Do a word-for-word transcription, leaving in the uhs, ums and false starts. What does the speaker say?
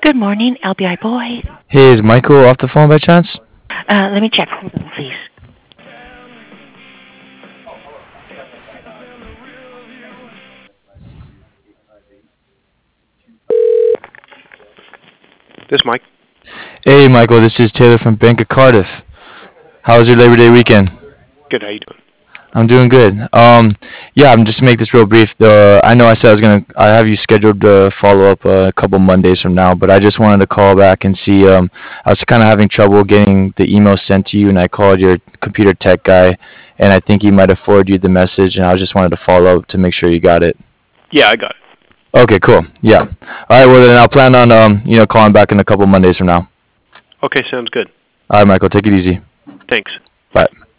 Good morning, L B I boy. Hey, is Michael off the phone by chance? Uh, let me check. Hold on, please. This Mike. Hey, Michael, this is Taylor from Bank of Cardiff. How was your Labor Day weekend? Good. How you doing? I'm doing good. Um, yeah, I'm just to make this real brief. The I know I said I was gonna. I have you scheduled to follow up uh, a couple Mondays from now, but I just wanted to call back and see. Um, I was kind of having trouble getting the email sent to you, and I called your computer tech guy, and I think he might have forwarded you the message, and I just wanted to follow up to make sure you got it. Yeah, I got it. Okay, cool. Yeah. All right. Well, then I'll plan on um, you know, calling back in a couple Mondays from now. Okay, sounds good. All right, Michael. Take it easy. Thanks. Bye.